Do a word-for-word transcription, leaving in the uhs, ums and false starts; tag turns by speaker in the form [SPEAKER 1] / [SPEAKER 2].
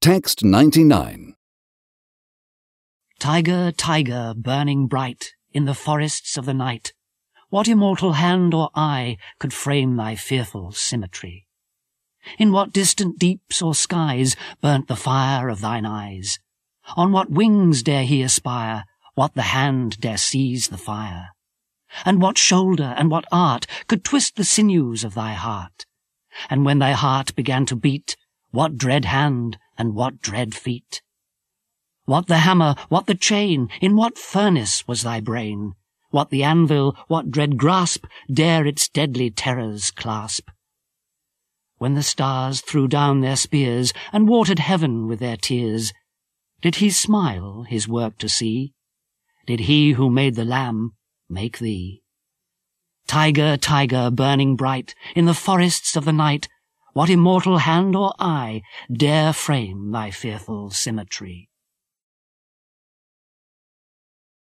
[SPEAKER 1] Text ninety-nine.
[SPEAKER 2] Tiger, tiger, burning bright in the forests of the night, what immortal hand or eye could frame thy fearful symmetry? In what distant deeps or skies burnt the fire of thine eyes? On what wings dare he aspire? What the hand dare seize the fire? And what shoulder and what art could twist the sinews of thy heart? And when thy heart began to beat, what dread hand and what dread feet? What the hammer, what the chain, in what furnace was thy brain? What the anvil, what dread grasp dare its deadly terrors clasp? When the stars threw down their spears and watered heaven with their tears, did he smile his work to see? Did he who made the lamb make thee? Tiger, tiger, burning bright in the forests of the night, what immortal hand or eye dare frame thy fearful symmetry?